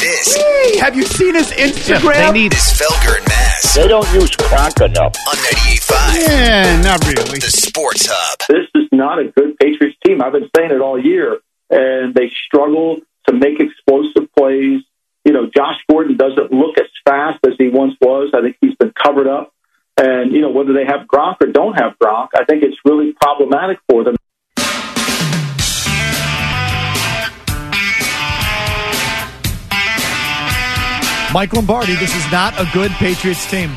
This. Hey, have you seen his Instagram? This Felger and Mazz. They don't use crack enough. On 98.5. Yeah, not really. The Sports Hub. This is not a good Patriots team. I've been saying it all year. And they struggle to make explosive plays. You know, Josh Gordon doesn't look as fast as he once was. I think he's been covered up. And, you know, whether they have Gronk or don't have Gronk, I think it's really problematic for them. Mike Lombardi, this is not a good Patriots team.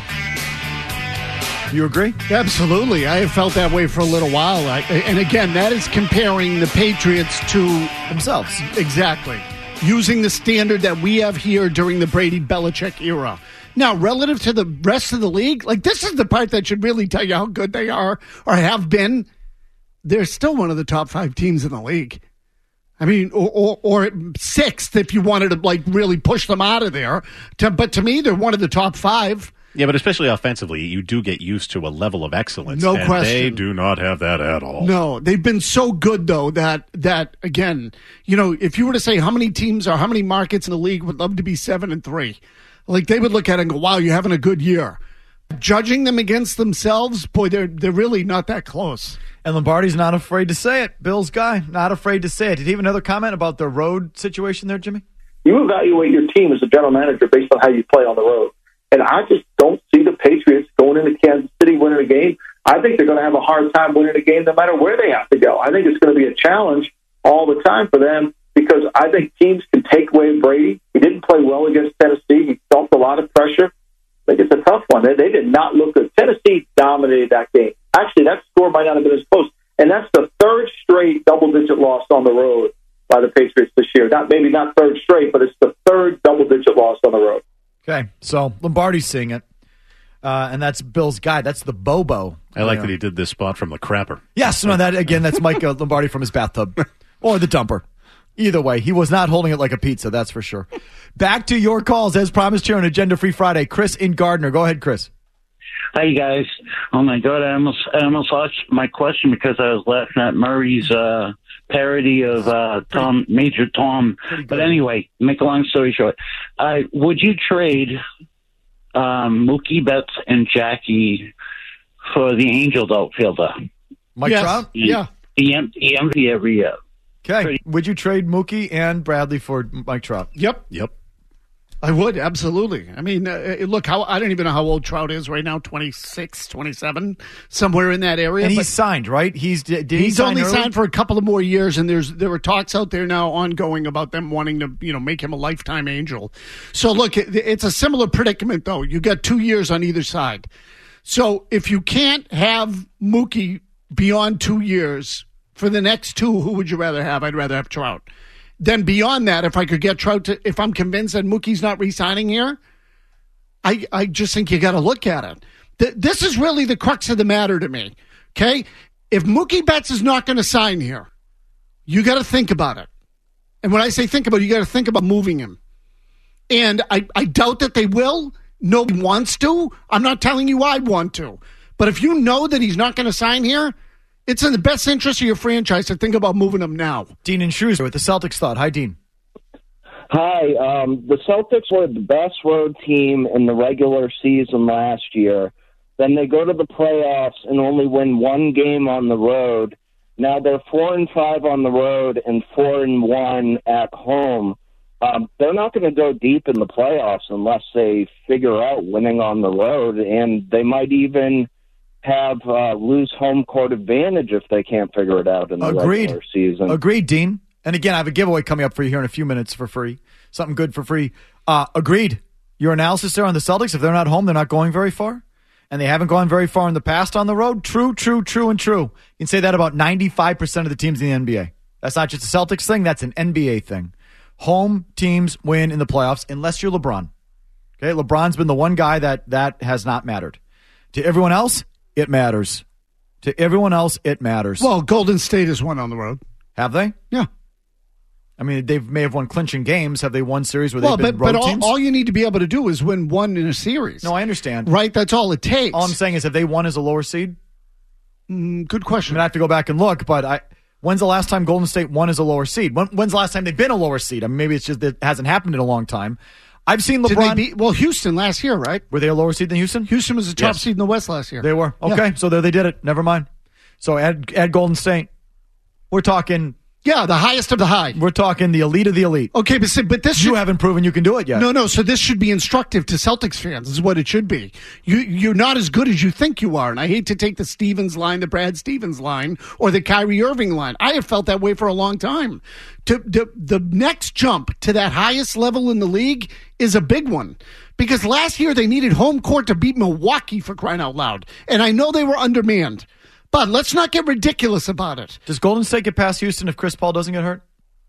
You agree? Absolutely. I have felt that way for a little while. And again, that is comparing the Patriots to Themselves. Exactly. Using the standard that we have here during the Brady-Belichick era. Now, relative to the rest of the league, like this is the part that should really tell you how good they are or have been. They're still one of the top 5 teams in the league. I mean, or sixth if you wanted to like really push them out of there. But to me, they're one of the top 5. Yeah, but especially offensively, you do get used to a level of excellence. No and question. They do not have that at all. No, they've been so good, though, that again, you know, if you were to say how many teams or how many markets in the league would love to be 7-3, like they would look at it and go, wow, you're having a good year. Judging them against themselves, boy, they're really not that close. And Lombardi's not afraid to say it. Bill's guy, not afraid to say it. Did he have another comment about the road situation there, Jimmy? You evaluate your team as a general manager based on how you play on the road. And I just don't see the Patriots going into Kansas City winning a game. I think they're going to have a hard time winning a game no matter where they have to go. I think it's going to be a challenge all the time for them because I think teams can take away Brady. He didn't play well against Tennessee. He felt a lot of pressure. I think it's a tough one. They did not look good. Tennessee dominated that game. Actually, that score might not have been as close. And that's the 3rd straight double-digit loss on the road by the Patriots this year. Maybe not 3rd straight, but it's the 3rd double-digit loss on the road. Okay, so Lombardi's seeing it, and that's Bill's guy. That's the Bobo. I like that he did this spot from the crapper. Yes, no, that's Mike Lombardi from his bathtub or the dumper. Either way, he was not holding it like a pizza, that's for sure. Back to your calls, as promised here on Agenda Free Friday. Chris in Gardner. Go ahead, Chris. Hi, guys. Oh, my God. I almost lost my question because I was laughing at Murray's parody of Major Tom. But anyway, make a long story short. Would you trade Mookie Betts and Jackie for the Angels outfielder? Mike Trout? Yeah. The MVP every year. Okay. Would you trade Mookie and Bradley for Mike Trout? Yep. I would, absolutely. I mean, look, I don't even know how old Trout is right now, 26, 27, somewhere in that area. And he's signed, right? He's only signed for a couple of more years, and there were talks out there now ongoing about them wanting to, make him a lifetime Angel. So, look, it's a similar predicament, though. You got 2 years on either side. So, if you can't have Mookie beyond 2 years, for the next 2, who would you rather have? I'd rather have Trout. Then beyond that, if I could get Trout if I'm convinced that Mookie's not re-signing here, I just think you got to look at it. This is really the crux of the matter to me, okay? If Mookie Betts is not going to sign here, you got to think about it. And when I say think about it, you got to think about moving him. And I doubt that they will. Nobody wants to. I'm not telling you I'd want to. But if you know that he's not going to sign here, it's in the best interest of your franchise to think about moving him now. Dean and Shrewsbury with the Celtics thought. Hi, Dean. Hi. The Celtics were the best road team in the regular season last year. Then they go to the playoffs and only win 1 game on the road. Now they're 4-5 on the road and 4-1 at home. They're not going to go deep in the playoffs unless they figure out winning on the road, and they might even have lose home court advantage if they can't figure it out in the regular season. Agreed, Dean. And again, I have a giveaway coming up for you here in a few minutes for free. Something good for free. Agreed. Your analysis there on the Celtics, if they're not home, they're not going very far. And they haven't gone very far in the past on the road. True, and true. You can say that about 95% of the teams in the NBA. That's not just a Celtics thing. That's an NBA thing. Home teams win in the playoffs unless you're LeBron. Okay, LeBron's been the one guy that has not mattered. To everyone else, it matters. To everyone else, it matters. Well, Golden State has won on the road. Have they? Yeah. I mean, they may have won clinching games. Have they won series where they've been road teams? But all you need to be able to do is win one in a series. No, I understand. Right? That's all it takes. All I'm saying is, have they won as a lower seed? Good question. I have to go back and look, but When's the last time Golden State won as a lower seed? When's the last time they've been a lower seed? I mean, maybe it's just that it hasn't happened in a long time. I've seen LeBron. Did they beat Houston last year, right? Were they a lower seed than Houston? Houston was the top seed in the West last year. They were. Okay, Yeah. so there they did it. Never mind. So add Golden State. We're talking. Yeah, the highest of the high. We're talking the elite of the elite. Okay, but this You haven't proven you can do it yet. No. So this should be instructive to Celtics fans. This is what it should be. You're not as good as you think you are, and I hate to take the Stevens line, the Brad Stevens line, or the Kyrie Irving line. I have felt that way for a long time. The next jump to that highest level in the league is a big one. Because last year they needed home court to beat Milwaukee, for crying out loud. And I know they were undermanned. But let's not get ridiculous about it. Does Golden State get past Houston if Chris Paul doesn't get hurt?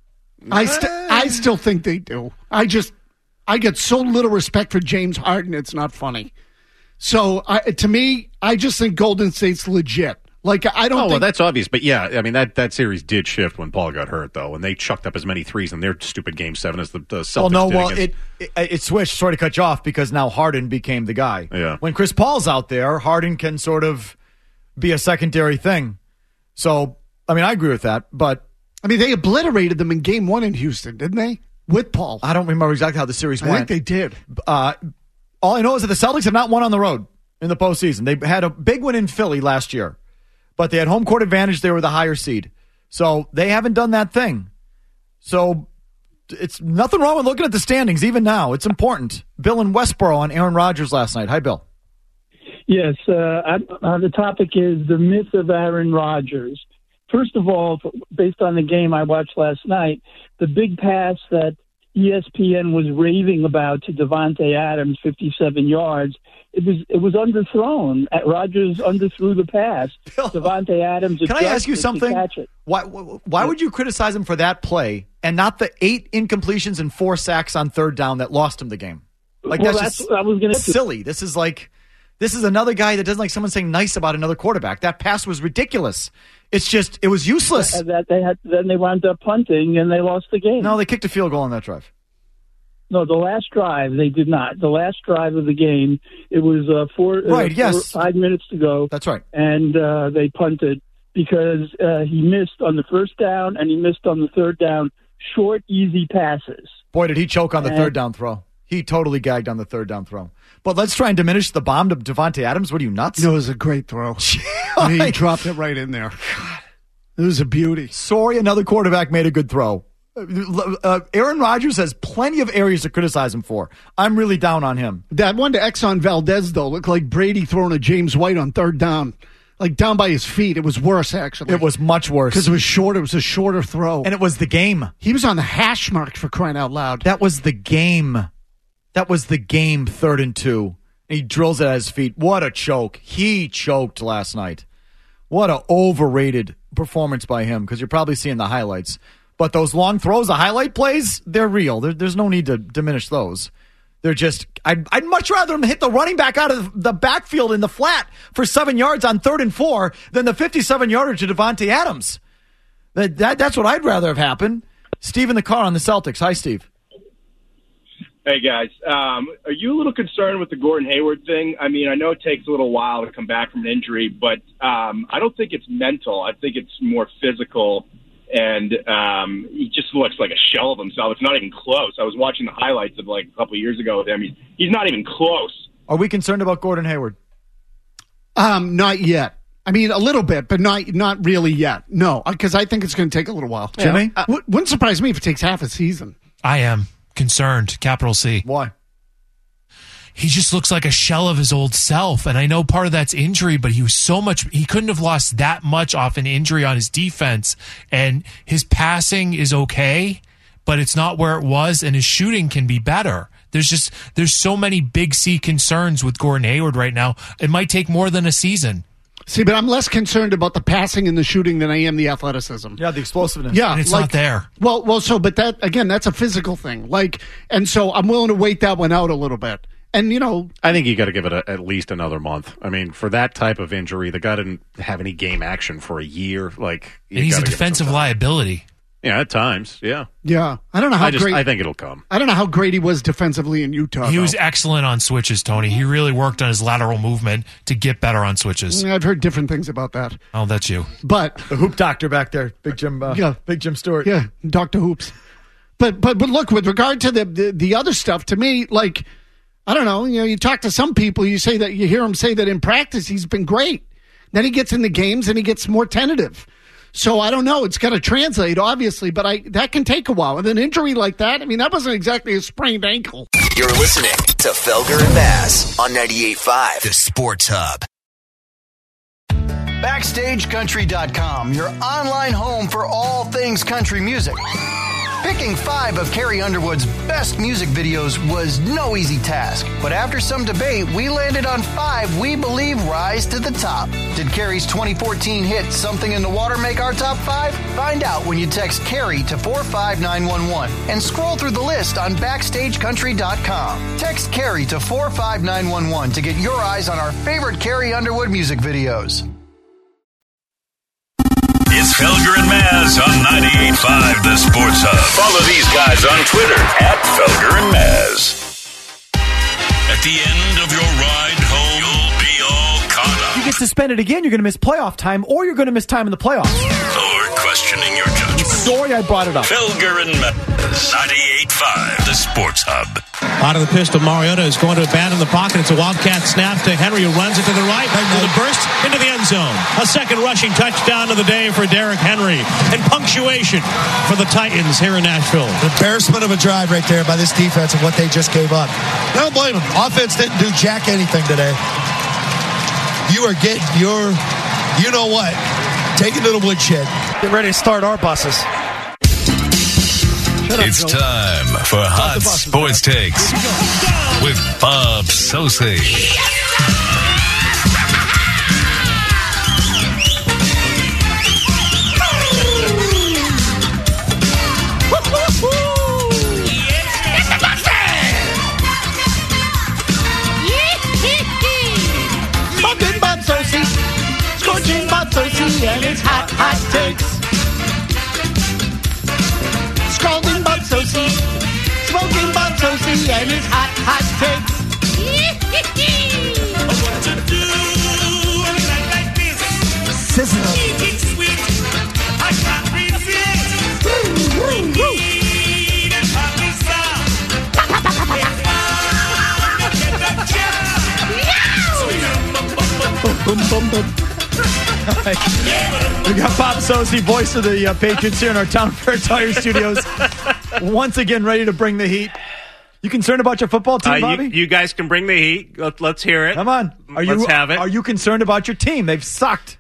I still think they do. I get so little respect for James Harden, it's not funny. So to me, I just think Golden State's legit. Like, I don't think... well, that's obvious. But yeah, I mean, that series did shift when Paul got hurt, though, and they chucked up as many threes in their stupid Game 7 as the Celtics did. It switched, sort of cut you off, because now Harden became the guy. Yeah. When Chris Paul's out there, Harden can sort of be a secondary thing. So, I mean, I agree with that, but... I mean, they obliterated them in Game 1 in Houston, didn't they? With Paul. I don't remember exactly how the series went. I think they did. All I know is that the Celtics have not won on the road in the postseason. They had a big win in Philly last year, but they had home court advantage. They were the higher seed. So they haven't done that thing. So it's nothing wrong with looking at the standings, even now. It's important. Bill in Westboro on Aaron Rodgers last night. Hi, Bill. Yes, the topic is the myth of Aaron Rodgers. First of all, based on the game I watched last night, the big pass that ESPN was raving about to Davante Adams, 57 yards, it was underthrown. Rodgers underthrew the pass. Davante Adams. Can I ask you something? Why would you criticize him for that play and not the 8 incompletions and 4 sacks on third down that lost him the game? Like, well, that's just I was gonna silly. This is another guy that doesn't like someone saying nice about another quarterback. That pass was ridiculous. It was useless. Then they wound up punting and they lost the game. No, they kicked a field goal on that drive. No, the last drive they did not. The last drive of the game, it was 5 minutes to go. That's right. And they punted because he missed on the first down and he missed on the third down. Short, easy passes. Boy, did he choke on the third down throw. He totally gagged on the third down throw. But let's try and diminish the bomb to Davante Adams. What are you, nuts? No, it was a great throw. He dropped it right in there. God. It was a beauty. Sorry, another quarterback made a good throw. Aaron Rodgers has plenty of areas to criticize him for. I'm really down on him. That one to Exxon Valdez, though, looked like Brady throwing a James White on third down. Like down by his feet. It was worse, actually. It was much worse. Because it was short. It was a shorter throw. And it was the game. He was on the hash mark, for crying out loud. That was the game. 3rd and 2. He drills it at his feet. What a choke. He choked last night. What an overrated performance by him, because you're probably seeing the highlights. But those long throws, the highlight plays, they're real. There's no need to diminish those. They're just, I'd much rather him hit the running back out of the backfield in the flat for 7 yards on 3rd and 4 than the 57-yarder to Davante Adams. That's what I'd rather have happened. Steve in the car on the Celtics. Hi, Steve. Hey, guys. Are you a little concerned with the Gordon Hayward thing? I mean, I know it takes a little while to come back from an injury, but I don't think it's mental. I think it's more physical, and he just looks like a shell of himself. It's not even close. I was watching the highlights of like a couple of years ago with him. He's not even close. Are we concerned about Gordon Hayward? Not yet. I mean, a little bit, but not really yet. No, because I think it's going to take a little while. Jimmy? Wouldn't surprise me if it takes half a season. I am concerned, capital C. Why? He just looks like a shell of his old self. And I know part of that's injury, but he couldn't have lost that much off an injury on his defense. And his passing is okay, but it's not where it was, and his shooting can be better. There's so many big C concerns with Gordon Hayward right now. It might take more than a season. See, but I'm less concerned about the passing and the shooting than I am the athleticism. Yeah, the explosiveness. Yeah, and it's not there. But that, again, that's a physical thing. And so I'm willing to wait that one out a little bit. And, I think you got to give it at least another month. I mean, for that type of injury, the guy didn't have any game action for a year. And he's a defensive liability. Yeah, at times. Yeah. Yeah. I don't know how great. I think it'll come. I don't know how great he was defensively in Utah. He was excellent on switches, Tony. He really worked on his lateral movement to get better on switches. I've heard different things about that. Oh, that's you. But the hoop doctor back there, Big Jim Stewart. Yeah, Dr. Hoops. But look, with regard to the other stuff, to me, like, I don't know, you talk to some people, you hear them say that in practice he's been great. Then he gets in the games and he gets more tentative. So I don't know. It's got to translate, obviously, but that can take a while. With an injury like that, I mean, that wasn't exactly a sprained ankle. You're listening to Felger and Bass on 98.5, the Sports Hub. BackstageCountry.com, your online home for all things country music. Picking 5 of Carrie Underwood's best music videos was no easy task, but after some debate, we landed on 5 we believe rise to the top. Did Carrie's 2014 hit Something in the Water make our top 5? Find out when you text Carrie to 45911 and scroll through the list on BackstageCountry.com. Text Carrie to 45911 to get your eyes on our favorite Carrie Underwood music videos. It's Felger and Maz on 98.5 The Sports Hub. Follow these guys on Twitter @Felger and Maz. At the end of your ride home, you'll be all caught up. You get suspended again, you're going to miss playoff time, or you're going to miss time in the playoffs. Or questioning your judgment. Sorry I brought it up. Felger and Maz, 98.5 The Sports Hub. Out of the pistol, Mariota is going to abandon the pocket. It's a Wildcat snap to Henry, who runs it to the right with a burst into the end zone. A second rushing touchdown of the day for Derrick Henry. And punctuation for the Titans here in Nashville. An embarrassment of a drive right there by this defense and what they just gave up. I don't blame them. Offense didn't do jack anything today. You are getting your, you know what, taking to the woodshed. Get ready to start our buses. It's time for Hot Sports Takes with Bob Socci. Smoking Bob Socci, scorching Bob Socci, and it's hot takes. Scalding Bob Socci, smoking Bob Socci, and it's hot takes. What to do on a night like this? Sizzle. Eating sweet, I can't resist. Need a happy sound. We got Bob Socci, voice of the Patriots, here in our Town Fair Tire Studios. Once again, ready to bring the heat. You concerned about your football team, Bobby? You guys can bring the heat. Let's hear it. Come on. Let's have it. Are you concerned about your team? They've sucked.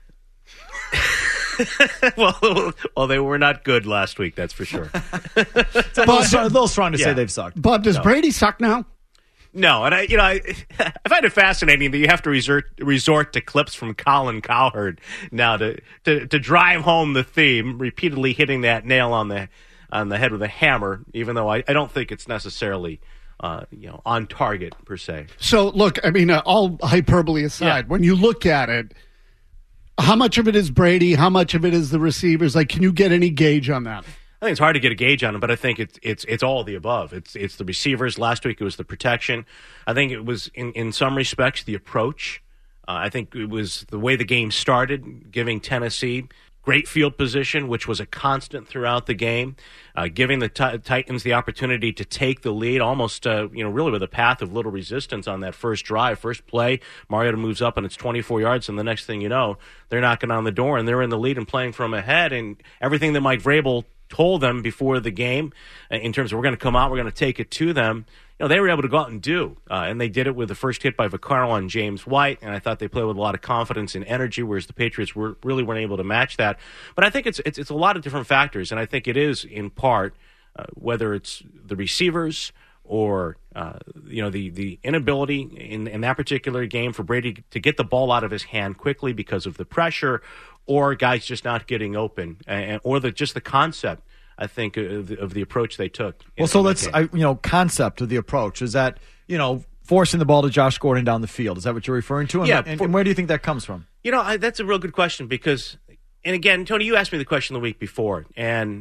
well, they were not good last week, that's for sure. It's a little strong to say they've sucked. Bob, does Brady suck now? No, and I find it fascinating that you have to resort to clips from Colin Cowherd now to drive home the theme, repeatedly hitting that nail on the head with a hammer, even though I don't think it's necessarily on target per se. So look, I mean, all hyperbole aside, when you look at it, how much of it is Brady? How much of it is the receivers? Like, can you get any gauge on that? I think it's hard to get a gauge on it, but I think it's all of the above. It's the receivers. Last week it was the protection. I think it was in some respects the approach. I think it was the way the game started, giving Tennessee great field position, which was a constant throughout the game, giving the Titans the opportunity to take the lead, almost really with a path of little resistance on that first drive, first play. Mariota moves up and it's 24 yards, and the next thing you know, they're knocking on the door and they're in the lead and playing from ahead. And everything that Mike Vrabel told them before the game, in terms of we're going to come out, we're going to take it to them, they were able to go out and do. And they did it with the first hit by Vaccaro on James White, and I thought they played with a lot of confidence and energy, whereas the Patriots really weren't able to match that. But I think it's a lot of different factors, and I think it is in part whether it's the receivers or the inability in that particular game for Brady to get the ball out of his hand quickly because of the pressure, or guys just not getting open, or just the concept, I think, of the approach they took. Well, so let's, concept of the approach is that, forcing the ball to Josh Gordon down the field. Is that what you're referring to? And where do you think that comes from? That's a real good question because, and again, Tony, you asked me the question the week before, and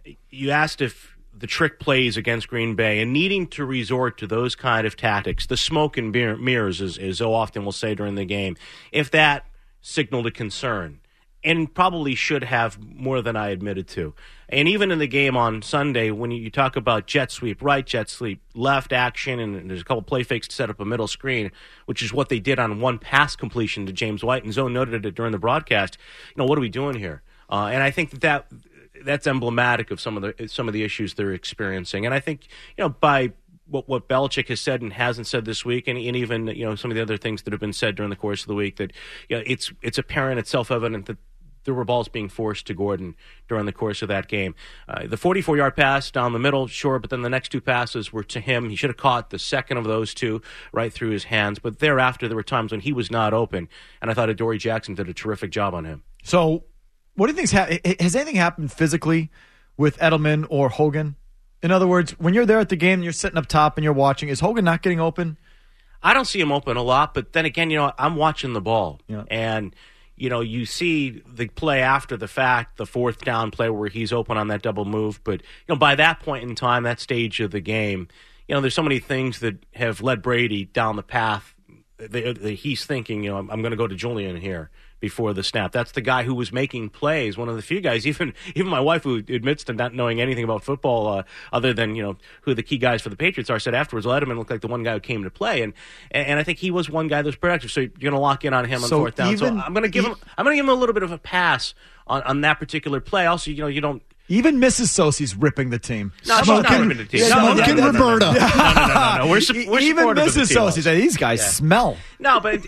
you asked if the trick plays against Green Bay and needing to resort to those kind of tactics, the smoke and mirrors, as so often we'll say during the game, if that signaled a concern, and probably should have more than I admitted to. And even in the game on Sunday, when you talk about jet sweep right, jet sweep left action, and there's a couple play fakes to set up a middle screen, which is what they did on one pass completion to James White, and Zone noted it during the broadcast. What are we doing here? And I think that's emblematic of some of the issues they're experiencing. And I think by what Belichick has said and hasn't said this week, and even some of the other things that have been said during the course of the week, that it's apparent, it's self-evident that there were balls being forced to Gordon during the course of that game. The 44-yard pass down the middle, sure, but then the next two passes were to him. He should have caught the second of those two right through his hands. But thereafter, there were times when he was not open, and I thought Adoree Jackson did a terrific job on him. So what do you think has anything happened physically with Edelman or Hogan? In other words, when you're there at the game and you're sitting up top and you're watching, is Hogan not getting open? I don't see him open a lot, but then again, I'm watching the ball. Yeah. And you see the play after the fact, the fourth down play where he's open on that double move. But, by that point in time, that stage of the game, there's so many things that have led Brady down the path that he's thinking, I'm going to go to Julian here before the snap. That's the guy who was making plays, one of the few guys, even my wife, who admits to not knowing anything about football other than who the key guys for the Patriots are, said afterwards, Edelman looked like the one guy who came to play, and I think he was one guy that was productive. So you're going to lock in on him on fourth down. So I'm going to give him a little bit of a pass on that particular play. Also, you don't. Even Mrs. Sosi's ripping the team. No, she's not ripping the team. Smoking Roberta. No. We're even Mrs. Sosi said these guys smell. No, but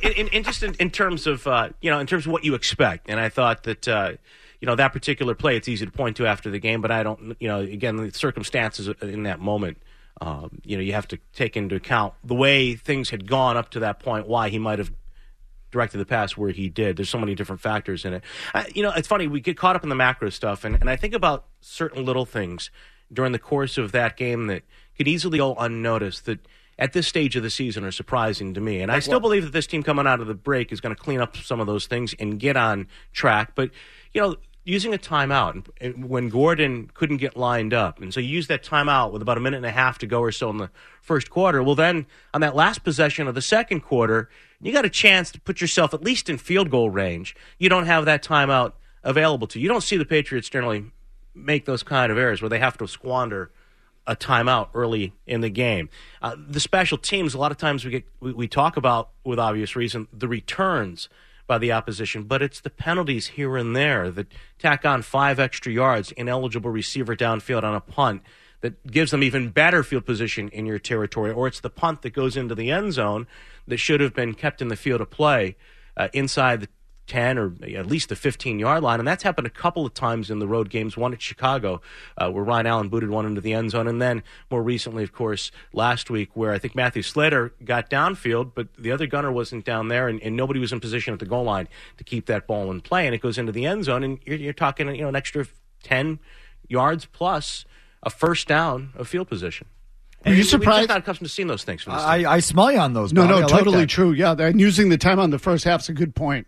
in terms of in terms of what you expect, and I thought that that particular play, it's easy to point to after the game, but I don't. Again, the circumstances in that moment. You have to take into account the way things had gone up to that point, why he might have directed the pass where he did. There's so many different factors in it. It's funny, we get caught up in the macro stuff, and I think about certain little things during the course of that game that could easily go unnoticed that at this stage of the season are surprising to me. And I still believe that this team coming out of the break is going to clean up some of those things and get on track. But, using a timeout when Gordon couldn't get lined up, and so you use that timeout with about a minute and a half to go or so in the first quarter. Well, then on that last possession of the second quarter, you got a chance to put yourself at least in field goal range. You don't have that timeout available to you. You don't see the Patriots generally make those kind of errors where they have to squander a timeout early in the game. The special teams, a lot of times we talk about, with obvious reason, the returns by the opposition, but it's the penalties here and there that tack on 5 extra yards, ineligible receiver downfield on a punt that gives them even better field position in your territory, or it's the punt that goes into the end zone that should have been kept in the field of play inside the 10 or at least the 15-yard line. And that's happened a couple of times in the road games, one at Chicago where Ryan Allen booted one into the end zone, and then more recently, of course, last week where I think Matthew Slater got downfield, but the other gunner wasn't down there, and nobody was in position at the goal line to keep that ball in play, and it goes into the end zone, and you're talking an extra 10 yards plus a first down of field position. Are you surprised? We're just not accustomed to seeing those things. From this team. I smell you on those. No, Bobby. totally like true. Yeah, and using the time on the first half is a good point.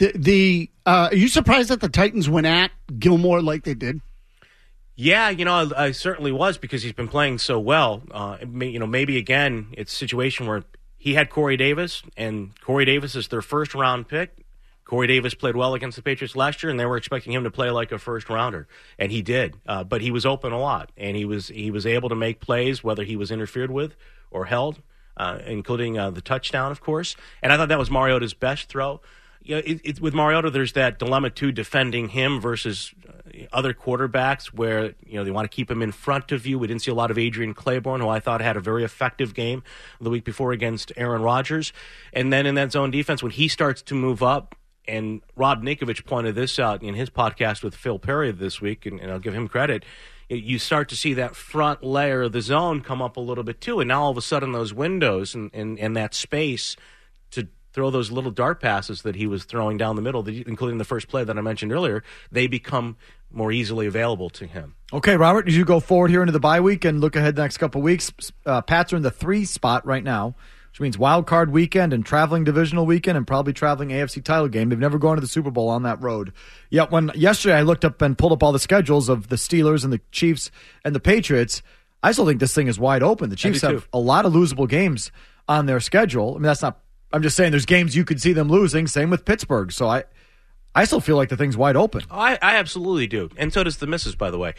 Are you surprised that the Titans went at Gilmore like they did? Yeah, I certainly was, because he's been playing so well. Maybe again, it's a situation where he had Corey Davis, and Corey Davis is their first-round pick. Corey Davis played well against the Patriots last year, and they were expecting him to play like a first-rounder, and he did. But he was open a lot, and he was able to make plays, whether he was interfered with or held, including the touchdown, of course. And I thought that was Mariota's best throw. With Mariota, there's that dilemma, too, defending him versus other quarterbacks where, they want to keep him in front of you. We didn't see a lot of Adrian Claiborne, who I thought had a very effective game the week before against Aaron Rodgers. And then in that zone defense, when he starts to move up, and Rob Ninkovich pointed this out in his podcast with Phil Perry this week, and I'll give him credit, you start to see that front layer of the zone come up a little bit too. And now all of a sudden those windows and that space to throw those little dart passes that he was throwing down the middle, including the first play that I mentioned earlier, they become more easily available to him. Okay, Robert, as you go forward here into the bye week and look ahead the next couple of weeks, Pats are in the 3 spot right now which means wild card weekend and traveling divisional weekend and probably traveling AFC title game. They've never gone to the Super Bowl on that road. Yet when yesterday I looked up and pulled up all the schedules of the Steelers and the Chiefs and the Patriots, I still think this thing is wide open. The Chiefs have a lot of losable games on their schedule. I mean, I'm just saying there's games you could see them losing. Same with Pittsburgh. So I still feel like the thing's wide open. Oh, I absolutely do. And so does the missus, by the way.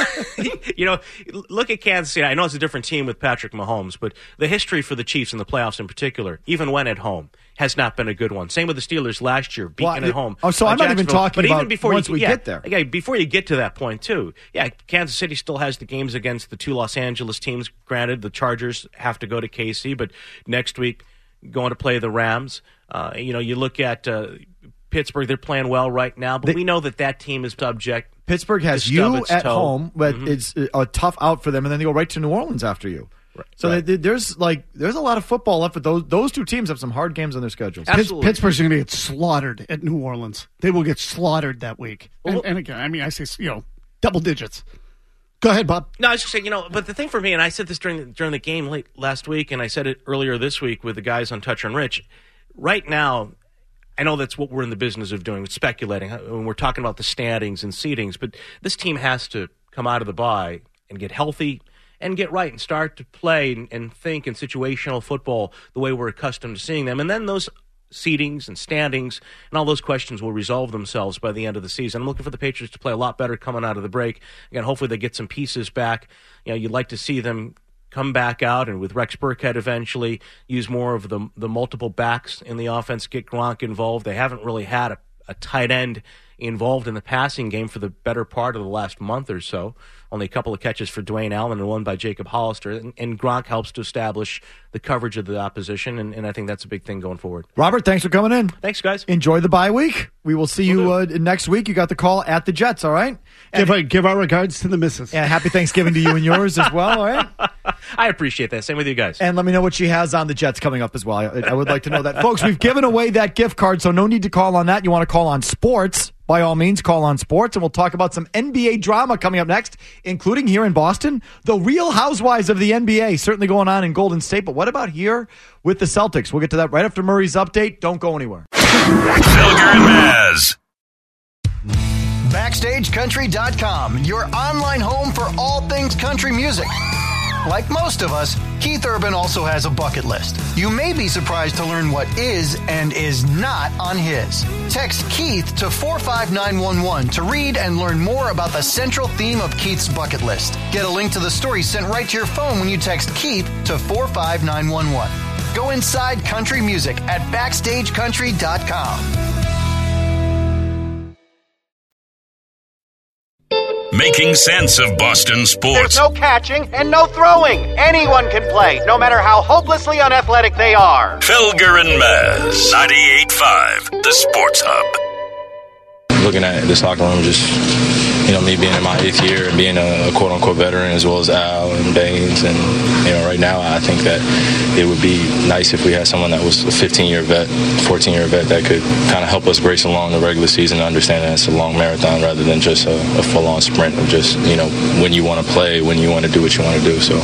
Look at Kansas City. I know it's a different team with Patrick Mahomes, but the history for the Chiefs in the playoffs in particular, even when at home, has not been a good one. Same with the Steelers last year, beaten at home. Oh, so I'm not even talking about even before once we get there. Yeah, before you get to that point, too. Yeah, Kansas City still has the games against the two Los Angeles teams. Granted, the Chargers have to go to KC, but next week going to play the Rams. You look at Pittsburgh, they're playing well right now, but we know that team is subject. Pittsburgh has you at home, but it's a tough out for them, and then they go right to New Orleans after you. Right. So there's a lot of football left, but those two teams have some hard games on their schedules. Pittsburgh's going to get slaughtered at New Orleans. They will get slaughtered that week. And again, I mean, I say double digits. Go ahead, Bob. No, I was just saying, but the thing for me, and I said this during the game late last week, and I said it earlier this week with the guys on Touch on Rich. Right now, I know that's what we're in the business of doing, speculating when we're talking about the standings and seedings, but this team has to come out of the bye and get healthy and get right and start to play and think in situational football the way we're accustomed to seeing them. And then those seedings and standings and all those questions will resolve themselves by the end of the season. I'm looking for the Patriots to play a lot better coming out of the break. Again, hopefully they get some pieces back. You'd like to see them come back out and with Rex Burkhead eventually use more of the multiple backs in the offense, get Gronk involved. They haven't really had a tight end involved in the passing game for the better part of the last month or so. Only a couple of catches for Dwayne Allen and one by Jacob Hollister. And Gronk helps to establish the coverage of the opposition, and I think that's a big thing going forward. Robert, thanks for coming in. Thanks, guys. Enjoy the bye week. We will see you next week. You got the call at the Jets, all right? And give our regards to the missus. And happy Thanksgiving to you and yours as well, all right? I appreciate that. Same with you guys. And let me know what she has on the Jets coming up as well. I would like to know that. Folks, we've given away that gift card, so no need to call on that. You want to call on sports, by all means, call on sports, and we'll talk about some NBA drama coming up next, including here in Boston. The Real Housewives of the NBA certainly going on in Golden State, but what about here with the Celtics? We'll get to that right after Murray's update. Don't go anywhere. Felger and Maz. BackstageCountry.com, your online home for all things country music. Like most of us, Keith Urban also has a bucket list. You may be surprised to learn what is and is not on his. Text Keith to 45911 to read and learn more about the central theme of Keith's bucket list. Get a link to the story sent right to your phone when you text Keith to 45911. Go inside country music at BackstageCountry.com. Making sense of Boston sports. There's no catching and no throwing. Anyone can play, no matter how hopelessly unathletic they are. Felger and Maz, 98.5, the Sports Hub. Looking at this locker room, just, me being in my 8th year and being a quote-unquote veteran, as well as Al and Baines. And, right now I think that it would be nice if we had someone that was a 15-year vet, 14-year vet that could kind of help us brace along the regular season and understand that it's a long marathon rather than just a full-on sprint of just, when you want to play, when you want to do what you want to do. So.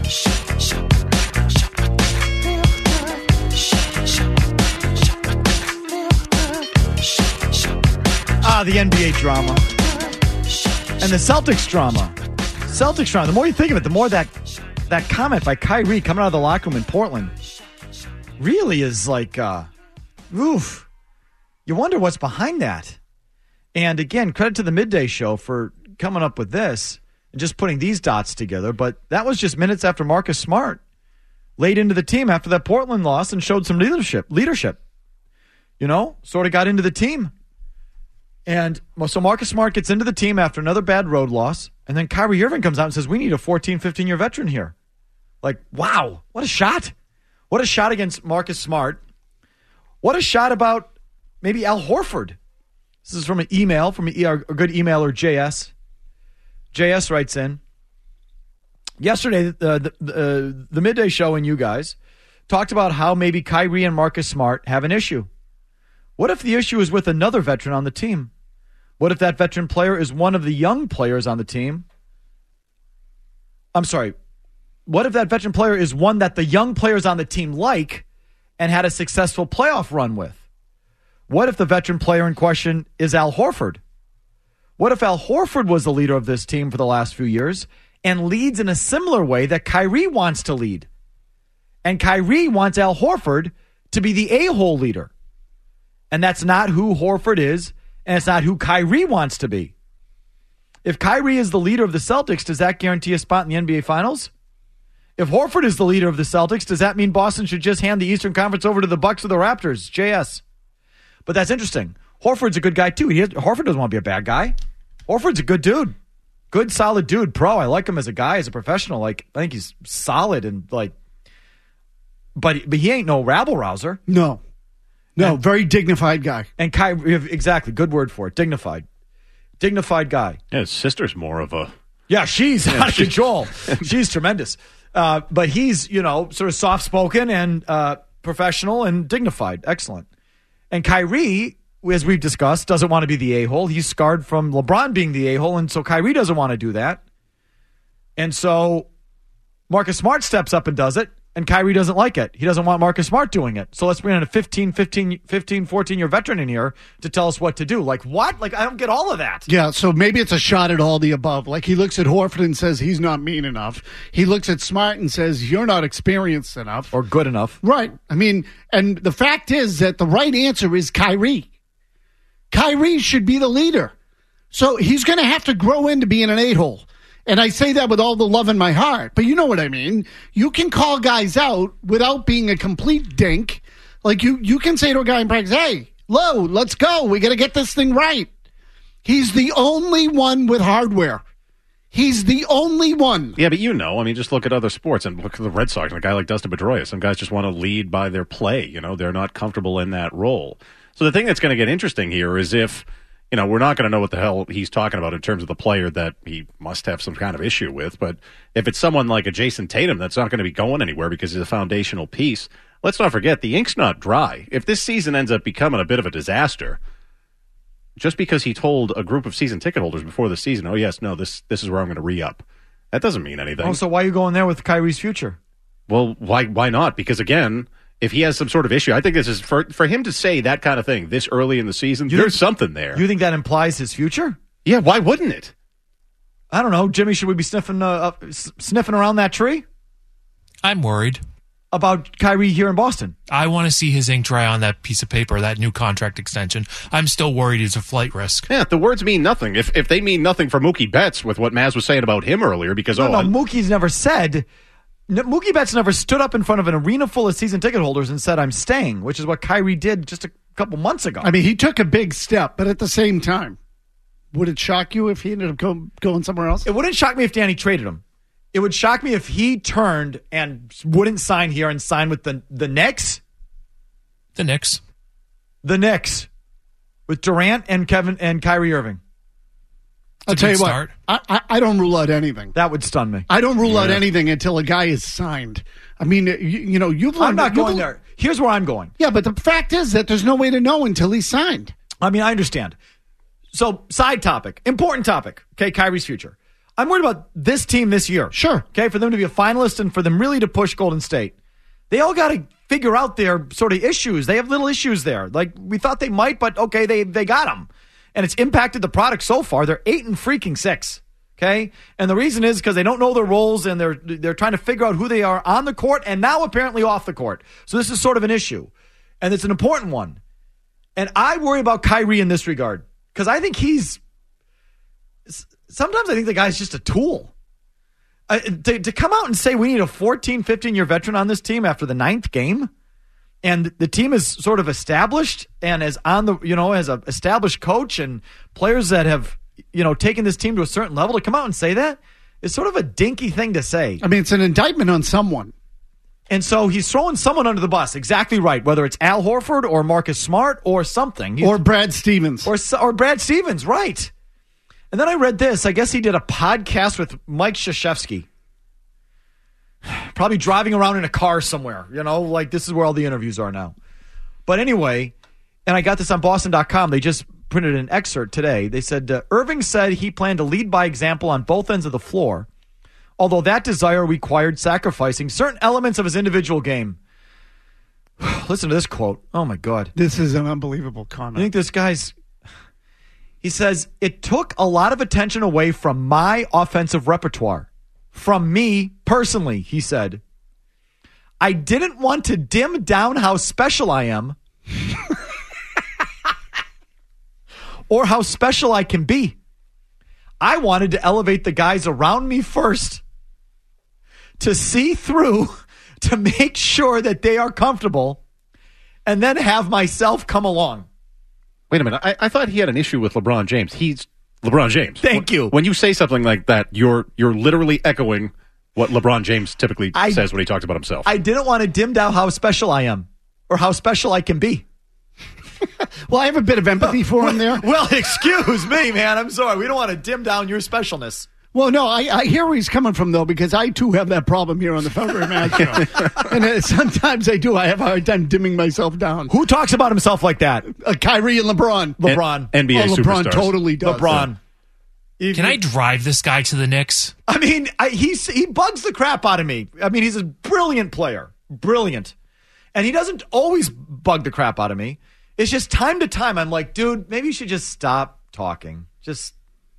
The NBA drama and the Celtics drama. The more you think of it, the more that comment by Kyrie coming out of the locker room in Portland really is like, oof. You wonder what's behind that. And again, credit to the Midday Show for coming up with this and just putting these dots together. But that was just minutes after Marcus Smart laid into the team after that Portland loss and showed some leadership. Sort of got into the team. And so Marcus Smart gets into the team after another bad road loss. And then Kyrie Irving comes out and says, we need a 14, 15-year veteran here. Like, wow, what a shot. What a shot against Marcus Smart. What a shot about maybe Al Horford. This is from an email from a good emailer, JS. JS writes in, yesterday, the Midday Show and you guys talked about how maybe Kyrie and Marcus Smart have an issue. What if the issue is with another veteran on the team? What if that veteran player is one of the young players on the team? I'm sorry. What if that veteran player is one that the young players on the team like and had a successful playoff run with? What if the veteran player in question is Al Horford? What if Al Horford was the leader of this team for the last few years and leads in a similar way that Kyrie wants to lead? And Kyrie wants Al Horford to be the a-hole leader. And that's not who Horford is, and it's not who Kyrie wants to be. If Kyrie is the leader of the Celtics, does that guarantee a spot in the NBA Finals? If Horford is the leader of the Celtics, does that mean Boston should just hand the Eastern Conference over to the Bucks or the Raptors? JS. But that's interesting. Horford's a good guy, too. Horford doesn't want to be a bad guy. Horford's a good dude. Good, solid dude. Pro. I like him as a guy, as a professional. Like, I think he's solid and, like, but he ain't no rabble-rouser. No, very dignified guy. And Kyrie, exactly, good word for it, dignified guy. Yeah, his sister's more of a... Yeah, she's out of control. She's tremendous. But he's, sort of soft-spoken and professional and dignified. Excellent. And Kyrie, as we've discussed, doesn't want to be the a-hole. He's scarred from LeBron being the a-hole, and so Kyrie doesn't want to do that. And so Marcus Smart steps up and does it. And Kyrie doesn't like it. He doesn't want Marcus Smart doing it. So let's bring in a 14-year veteran in here to tell us what to do. Like, what? Like, I don't get all of that. Yeah, so maybe it's a shot at all the above. Like, he looks at Horford and says he's not mean enough. He looks at Smart and says you're not experienced enough. Or good enough. Right. I mean, and the fact is that the right answer is Kyrie. Kyrie should be the leader. So he's going to have to grow into being an a-hole. And I say that with all the love in my heart, but you know what I mean. You can call guys out without being a complete dink. Like you can say to a guy in practice, hey, Lo, let's go. We got to get this thing right. He's the only one with hardware. He's the only one. Yeah, but just look at other sports and look at the Red Sox and a guy like Dustin Pedroia. Some guys just want to lead by their play. They're not comfortable in that role. So the thing that's going to get interesting here is if, we're not going to know what the hell he's talking about in terms of the player that he must have some kind of issue with. But if it's someone like a Jason Tatum that's not going to be going anywhere because he's a foundational piece, let's not forget the ink's not dry. If this season ends up becoming a bit of a disaster, just because he told a group of season ticket holders before the season, oh, yes, no, this is where I'm going to re-up. That doesn't mean anything. Oh, so why are you going there with Kyrie's future? Well, why not? Because, again, if he has some sort of issue, I think this is for him to say that kind of thing this early in the season, there's something there. You think that implies his future? Yeah, why wouldn't it? I don't know. Jimmy, should we be sniffing around that tree? I'm worried. About Kyrie here in Boston. I want to see his ink dry on that piece of paper, that new contract extension. I'm still worried he's a flight risk. Yeah, the words mean nothing. If they mean nothing for Mookie Betts with what Maz was saying about him earlier, because Mookie's never said... Mookie Betts never stood up in front of an arena full of season ticket holders and said, I'm staying, which is what Kyrie did just a couple months ago. I mean, he took a big step, but at the same time, would it shock you if he ended up going somewhere else? It wouldn't shock me if Danny traded him. It would shock me if he turned and wouldn't sign here and sign with the Knicks. The Knicks. The Knicks. With Durant and Kyrie Irving. I'll tell you what, I don't rule out anything. That would stun me. I don't rule out anything until a guy is signed. I mean, you've learned. I'm not going there. Here's where I'm going. Yeah, but the fact is that there's no way to know until he's signed. I mean, I understand. So, side topic, important topic, okay, Kyrie's future. I'm worried about this team this year. Sure. Okay, for them to be a finalist and for them really to push Golden State. They all got to figure out their sort of issues. They have little issues there. Like, we thought they might, but okay, they got them. And it's impacted the product so far. They're 8-6, okay? And the reason is because they don't know their roles and they're trying to figure out who they are on the court and now apparently off the court. So this is sort of an issue. And it's an important one. And I worry about Kyrie in this regard because I think sometimes I think the guy's just a tool. To come out and say we need a 14, 15-year veteran on this team after the 9th game, and the team is sort of established and is on the, as an established coach and players that have, taken this team to a certain level, to come out and say that is sort of a dinky thing to say. I mean, it's an indictment on someone. And so he's throwing someone under the bus. Exactly right. Whether it's Al Horford or Marcus Smart or something. Or Brad Stevens. Or Brad Stevens, right. And then I read this. I guess he did a podcast with Mike Krzyzewski. Probably driving around in a car somewhere, like this is where all the interviews are now. But anyway, and I got this on Boston.com. They just printed an excerpt today. They said, Irving said he planned to lead by example on both ends of the floor. although that desire required sacrificing certain elements of his individual game. Listen to this quote. Oh, my God. This is an unbelievable I comment. think this guy's... He says, it took a lot of attention away from my offensive repertoire. From me, personally, he said. I didn't want to dim down how special I am or how special I can be. I wanted to elevate the guys around me first, to see through, to make sure that they are comfortable, and then have myself come along. Wait a minute. I thought he had an issue with LeBron James. He's LeBron James. Thank you. When you say something like that, you're literally echoing what LeBron James typically says when he talks about himself. I didn't want to dim down how special I am or how special I can be. Well, I have a bit of empathy for him there. Well, excuse me, man. I'm sorry. We don't want to dim down your specialness. Well, no, I hear where he's coming from, though, because I, too, have that problem here on the Felger and Maz show. And sometimes I do. I have a hard time dimming myself down. Who talks about himself like that? Kyrie and LeBron. LeBron. NBA LeBron superstars. totally does. LeBron. Can I drive this guy to the Knicks? I mean, he bugs the crap out of me. I mean, he's a brilliant player. Brilliant. And he doesn't always bug the crap out of me. It's just time to time, I'm like, dude, maybe you should just stop talking. Just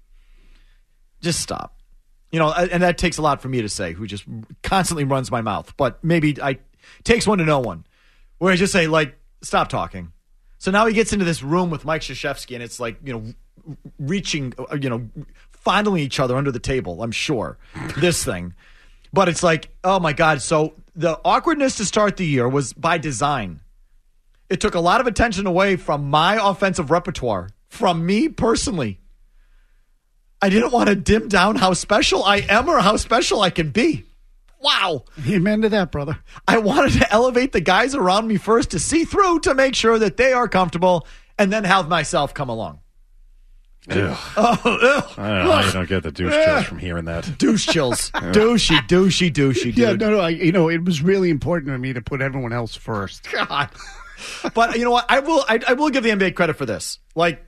stop. You know, and that takes a lot for me to say, who just constantly runs my mouth. But maybe takes one to know one. Where I just say, like, stop talking. So now he gets into this room with Mike Krzyzewski, and it's like, you know, reaching, you know, fondling each other under the table, I'm sure. This thing. But it's like, oh, my God. So the awkwardness to start the year was by design. It took a lot of attention away from my offensive repertoire, from me personally. I didn't want to dim down how special I am or how special I can be. Wow. Amen to that, brother. I wanted to elevate the guys around me first to see through, to make sure that they are comfortable, and then have myself come along. Ew. I don't know how you don't get the douche chills from hearing that. Douche chills. Douchey, dude. Yeah, no, it was really important to me to put everyone else first. God. But you know what? I will give the NBA credit for this. Like,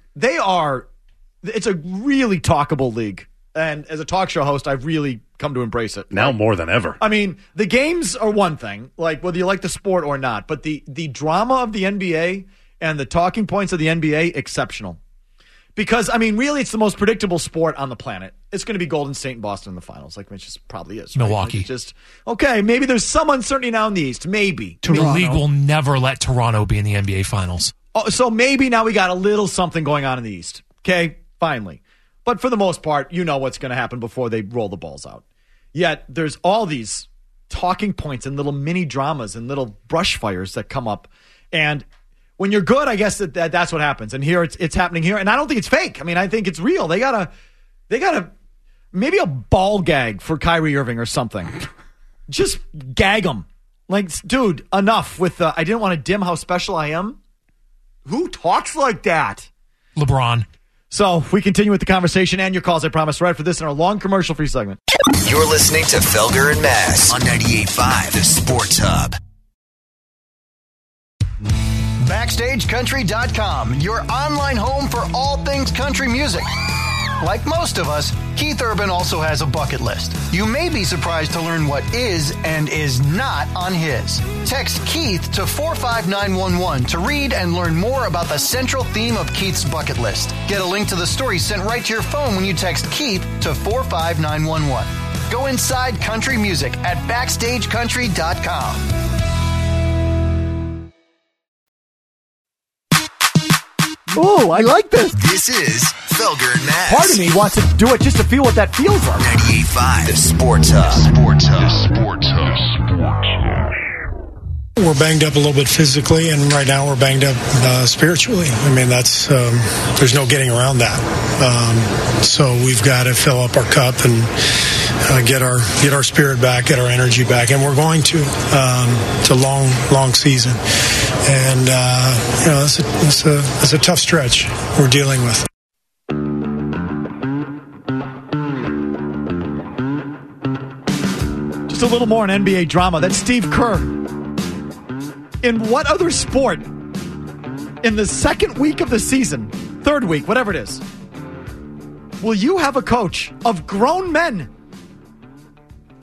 it's a really talkable league. And as a talk show host, I've really come to embrace it. Now more than ever. I mean, the games are one thing, like whether you like the sport or not, but the drama of the NBA and the talking points of the NBA, exceptional. Because, I mean, really, it's the most predictable sport on the planet. It's going to be Golden State and Boston in the finals, like it just probably is. Right? Milwaukee. Like okay, maybe there's some uncertainty now in the East. Maybe. The league will never let Toronto be in the NBA finals. Oh, so maybe now we got a little something going on in the East. Okay, finally. But for the most part, you know what's going to happen before they roll the balls out. Yet, there's all these talking points and little mini dramas and little brush fires that come up. And when you're good, I guess that's what happens. And here it's happening here. And I don't think it's fake. I mean, I think it's real. They gotta maybe a ball gag for Kyrie Irving or something. Just gag him. Like, dude, enough with I didn't want to dim how special I am. Who talks like that? LeBron. So we continue with the conversation and your calls, I promise, right after this in our long commercial-free segment. You're listening to Felger and Maz on 98.5 The Sports Hub. BackstageCountry.com, your online home for all things country music. Like most of us, Keith Urban also has a bucket list. You may be surprised to learn what is and is not on his. Text Keith to 45911 to read and learn more about the central theme of Keith's bucket list. Get a link to the story sent right to your phone when you text Keith to 45911. Go inside country music at BackstageCountry.com. Ooh, I like this. This is Felger and Maz. Part of me wants to do it just to feel what that feels like. 98.5 The Sports Hub. Sports Hub. Sports Hub. We're banged up a little bit physically, and right now we're banged up spiritually. I mean, that's there's no getting around that. So we've got to fill up our cup and get our spirit back, get our energy back, and we're going to. It's a long season, and it's a tough stretch we're dealing with. Just a little more on NBA drama. That's Steve Kerr. In what other sport, in the second week of the season, third week, whatever it is, will you have a coach of grown men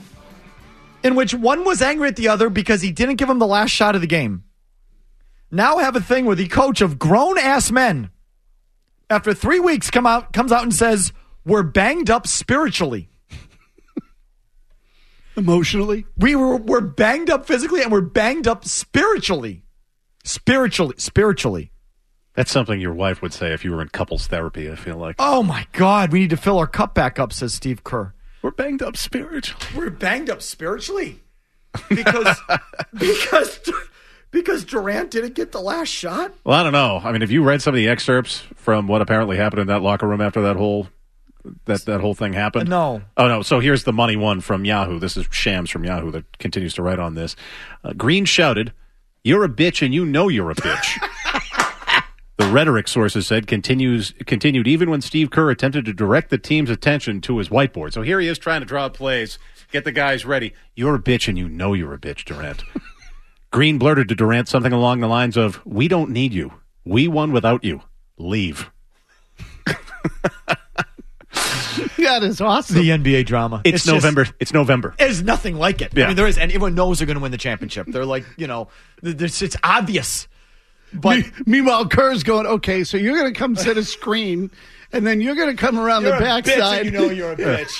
in which one was angry at the other because he didn't give him the last shot of the game. Now have a thing where the coach of grown-ass men, after 3 weeks, comes out and says, we're banged up spiritually. Emotionally? We're banged up physically and we're banged up spiritually. Spiritually. That's something your wife would say if you were in couples therapy, I feel like. Oh, my God. We need to fill our cup back up, says Steve Kerr. We're banged up spiritually. We're banged up spiritually? Because Durant didn't get the last shot? Well, I don't know. I mean, have you read some of the excerpts from what apparently happened in that locker room after that whole thing happened? No. Oh, no. So here's the money one from Yahoo. This is Shams from Yahoo that continues to write on this. Green shouted, "You're a bitch and you know you're a bitch." The rhetoric, sources said, continued even when Steve Kerr attempted to direct the team's attention to his whiteboard. So here he is trying to draw plays, get the guys ready. "You're a bitch and you know you're a bitch, Durant." Green blurted to Durant something along the lines of, "We don't need you. We won without you. Leave." That is awesome. The NBA drama. It's November. It's November. There's nothing like it. Yeah. I mean, there is, and everyone knows they're going to win the championship. They're like, it's obvious. But meanwhile, Kerr's going, okay, so you're going to come set a screen, and then you're going to come around the backside. You know you're a bitch.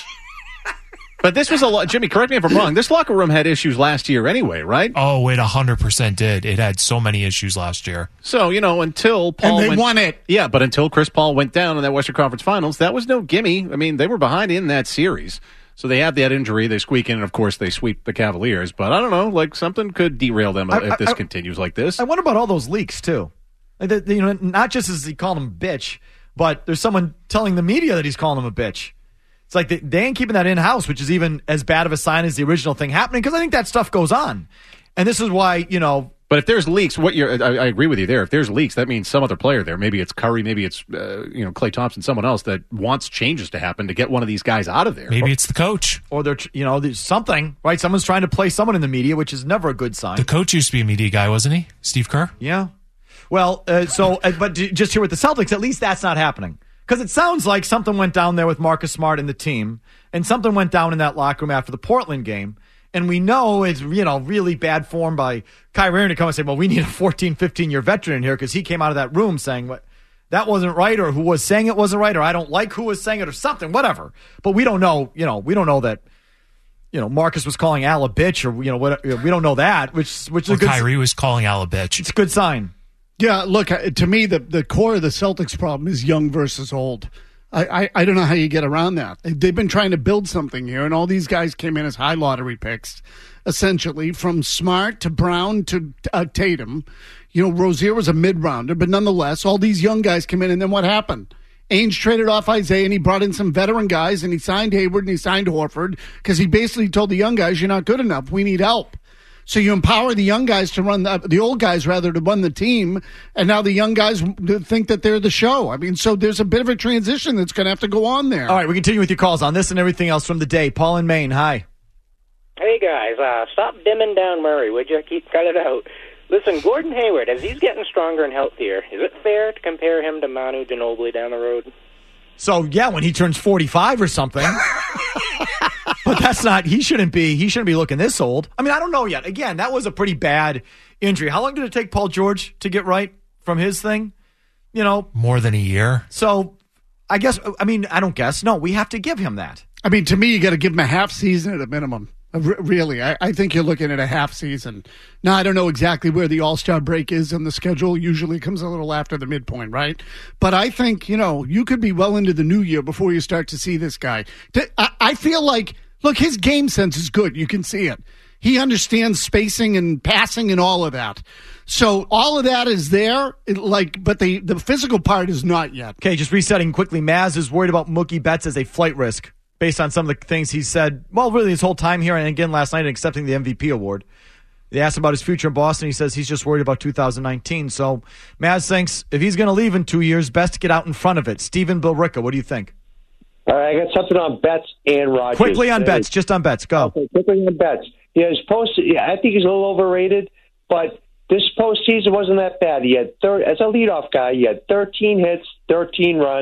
But this was a lot. Jimmy, correct me if I'm wrong. This locker room had issues last year anyway, right? Oh, it 100% did. It had so many issues last year. So, until Paul and they won it. Yeah, but until Chris Paul went down in that Western Conference Finals, that was no gimme. I mean, they were behind in that series. So they have that injury. They squeak in, and of course, they sweep the Cavaliers. But I don't know, something could derail them if this continues like this. I wonder about all those leaks, too. Not just as he called him a bitch, but there's someone telling the media that he's calling him a bitch. It's like they ain't keeping that in-house, which is even as bad of a sign as the original thing happening, because I think that stuff goes on. And this is why, But if there's leaks, I agree with you there. If there's leaks, that means some other player there. Maybe it's Curry, maybe it's Klay Thompson, someone else that wants changes to happen to get one of these guys out of there. Maybe it's the coach. Or there's something, right? Someone's trying to play someone in the media, which is never a good sign. The coach used to be a media guy, wasn't he? Steve Kerr? Yeah. Well, but just here with the Celtics, at least that's not happening. Because it sounds like something went down there with Marcus Smart and the team, and something went down in that locker room after the Portland game. And we know it's, really bad form by Kyrie Irving to come and say, well, we need a 14, 15-year veteran in here because he came out of that room saying what that wasn't right, or who was saying it wasn't right, or I don't like who was saying it, or something, whatever. But we don't know, we don't know that, Marcus was calling Al a bitch, or, we don't know that, which is a good Kyrie was calling Al a bitch. It's a good sign. Yeah, look, to me, the core of the Celtics problem is young versus old. I don't know how you get around that. They've been trying to build something here, and all these guys came in as high lottery picks, essentially, from Smart to Brown to Tatum. Rozier was a mid-rounder, but nonetheless, all these young guys come in, and then what happened? Ainge traded off Isaiah, and he brought in some veteran guys, and he signed Hayward, and he signed Horford, because he basically told the young guys, you're not good enough. We need help. So you empower the young guys to run the old guys rather to run the team, and now the young guys think that they're the show. I mean, so there's a bit of a transition that's going to have to go on there. All right, we continue with your calls on this and everything else from the day. Paul in Maine, hi. Hey guys, stop dimming down Murray, would you? Cut it out. Listen, Gordon Hayward, as he's getting stronger and healthier, is it fair to compare him to Manu Ginobili down the road? So yeah, when he turns 45 or something. But that's not. He shouldn't be looking this old. I mean, I don't know yet. Again, that was a pretty bad injury. How long did it take Paul George to get right from his thing? More than a year. So I don't guess. No, we have to give him that. I mean, to me, you got to give him a half season at a minimum. Really, I think you're looking at a half season. Now, I don't know exactly where the All-Star break is in the schedule. Usually comes a little after the midpoint, right? But I think, you could be well into the new year before you start to see this guy. I feel like, look, his game sense is good. You can see it. He understands spacing and passing and all of that. So all of that is there, but the physical part is not yet. Okay, just resetting quickly. Maz is worried about Mookie Betts as a flight risk, based on some of the things he said, really his whole time here and again last night in accepting the MVP award. They asked about his future in Boston. He says he's just worried about 2019. So Maz thinks if he's going to leave in 2 years, best to get out in front of it. Stephen Bilricka, what do you think? All right, I got something on Betts and Rodgers. Quickly on Betts, just on Betts. Go. Okay, quickly on Betts. Yeah, I think he's a little overrated, but this postseason wasn't that bad. He had as a leadoff guy, he had 13 hits, 13 runs.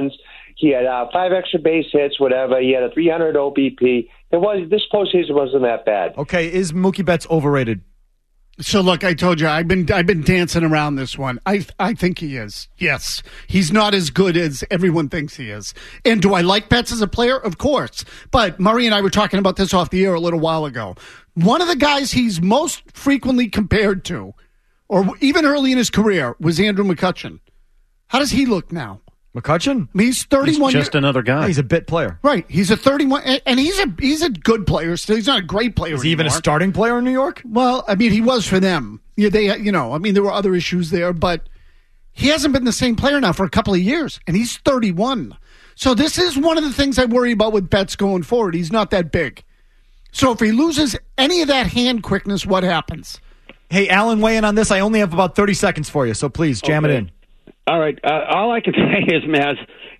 He had 5 extra base hits, whatever. He had a 300 OBP. This postseason wasn't that bad. Okay, is Mookie Betts overrated? So look, I told you I've been dancing around this one. I think he is. Yes, he's not as good as everyone thinks he is. And do I like Betts as a player? Of course. But Murray and I were talking about this off the air a little while ago. One of the guys he's most frequently compared to, or even early in his career, was Andrew McCutchen. How does he look now? McCutchen? I mean, he's 31. He's just another guy. He's a bit player. Right. He's a 31, and he's a good player still. He's not a great player Is he even a anymore. starting player in New York? Well, I mean, he was for them. Yeah, there were other issues there, but he hasn't been the same player now for a couple of years, and he's 31. So this is one of the things I worry about with Betts going forward. He's not that big. So if he loses any of that hand quickness, what happens? Hey, Alan, weigh in on this. I only have about 30 seconds for you, so please jam it in. All right. All I can say is, Maz,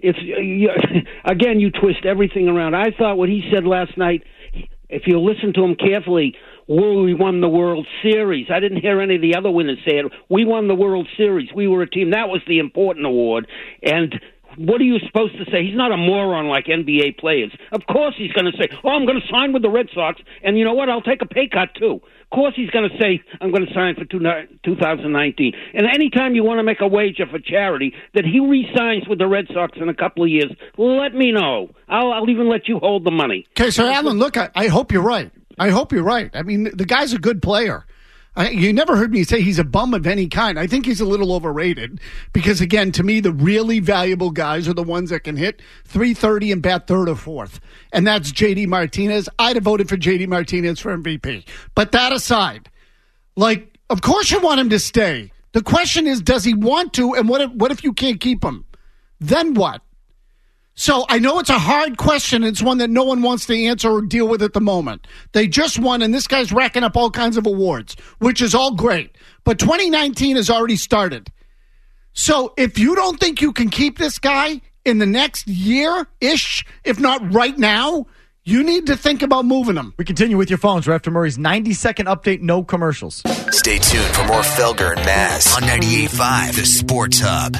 again, you twist everything around. I thought what he said last night, if you listen to him carefully, we won the World Series. I didn't hear any of the other winners say it. We won the World Series. We were a team. That was the important award. And what are you supposed to say? He's not a moron like NBA players. Of course he's going to say, I'm going to sign with the Red Sox, and you know what? I'll take a pay cut, too. Of course he's going to say, I'm going to sign for 2019. And anytime you want to make a wager for charity that he re-signs with the Red Sox in a couple of years, let me know. I'll even let you hold the money. Okay, so Alan, look, I hope you're right. I mean, the guy's a good player. You never heard me say he's a bum of any kind. I think he's a little overrated because, again, to me, the really valuable guys are the ones that can hit .330 and bat third or fourth. And that's J.D. Martinez. I'd have voted for J.D. Martinez for MVP. But that aside, of course you want him to stay. The question is, does he want to, and what if you can't keep him? Then what? So I know it's a hard question. It's one that no one wants to answer or deal with at the moment. They just won, and this guy's racking up all kinds of awards, which is all great. But 2019 has already started. So if you don't think you can keep this guy in the next year-ish, if not right now, you need to think about moving him. We continue with your phones right after Murray's 90-second update, no commercials. Stay tuned for more Felger and Maz on 98.5 The Sports Hub.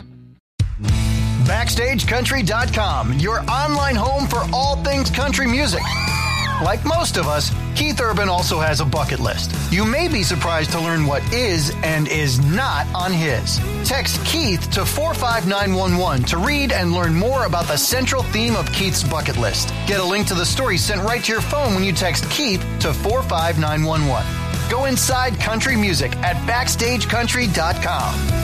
BackstageCountry.com, your online home for all things country music. Like most of us, Keith Urban also has a bucket list. You may be surprised to learn what is and is not on his. Text Keith to 45911 to read and learn more about the central theme of Keith's bucket list. Get a link to the story sent right to your phone when you text Keith to 45911. Go inside country music at BackstageCountry.com.